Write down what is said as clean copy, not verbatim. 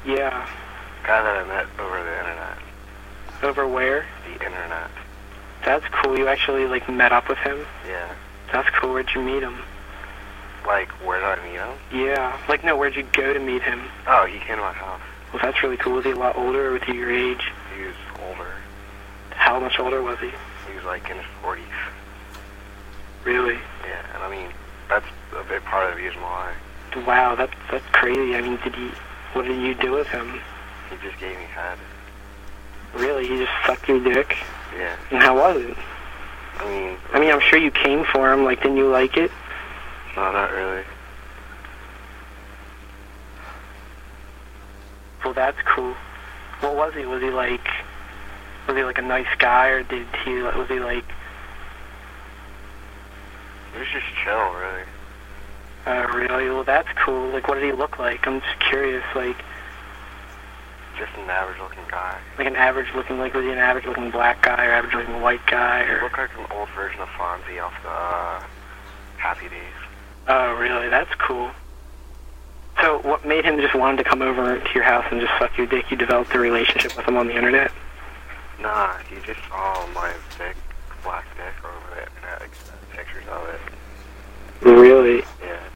Yeah. Guy that I met over the internet. Over where? The internet. That's cool. You actually, like, met up with him? Yeah. That's cool. Where'd you meet him? Like, where did I meet him? Yeah. Like, no, where'd you go to meet him? Oh, he came to my house. Well, that's really cool. Was he a lot older, or was he your age? He was older. How much older was he? He was like in his 40s. Really? Yeah, and I mean, that's a big part of the reason why. Wow, that's crazy. I mean, what did you do with him? He just gave me head. Really? He just sucked your dick? Yeah. And how was it? I mean, I'm sure you came for him. Like, didn't you like it? no, not really. Well, that's cool. What was he? Was he like a nice guy, or was he like... He was just chill, really. Really? Well, that's cool. Like, what did he look like? I'm just curious, like... Just an average-looking guy. Like an average-looking, like, was he an average-looking black guy, or average-looking white guy, He or... looked like an old version of Fonzie off the Happy Days. Oh, really? That's cool. So, what made him just want to come over to your house and just suck your dick? You developed a relationship with him on the internet? Nah, he just saw my big black dick over the internet, like, pictures of it. Really? Yeah.